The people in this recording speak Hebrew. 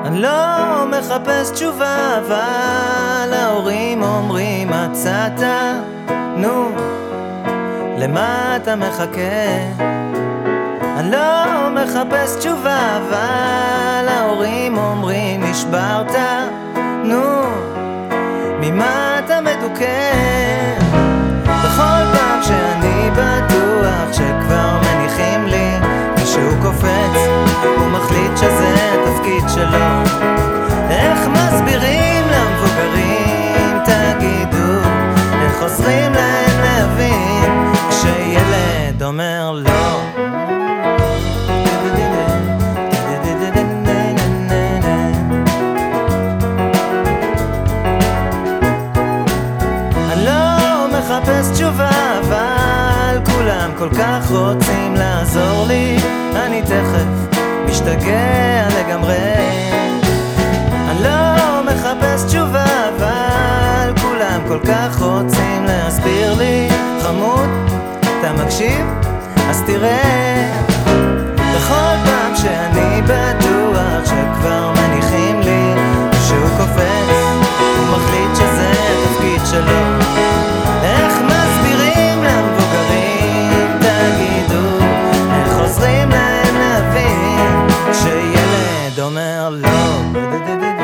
אני לא מחפש תשובה, אבל ההורים אומרים מצאת, נו, למה אתה מחכה? אני לא מחפש תשובה, אבל ההורים אומרים נשברת, נו, ממה אתה מדוכא? בכל פעם שאני בטוח שכבר מניחים לי, כשהוא קופץ הוא מחליט שזה התפקיד שלו. איך מסבירים למבוגרים, תגידו, איך עוזרים להם להבין כשילד אומר לא? אני לא מחפש תשובה, אבל כולם כל כך רוצים לעזור לי, אני תכף משתגע לגמרי. אני לא מחפש תשובה, אבל כולם כל כך רוצים להסביר לי, חמוד, אתה מקשיב? אז תראה, בכל פעם שאני בטוח שכבר מניחים לי, שהוא קופץ, הוא מחליט שזה התפקיד שלו. איך מסבירים למבוגרים, תגידו, איך עוזרים להם להבין כשילד אומר לא?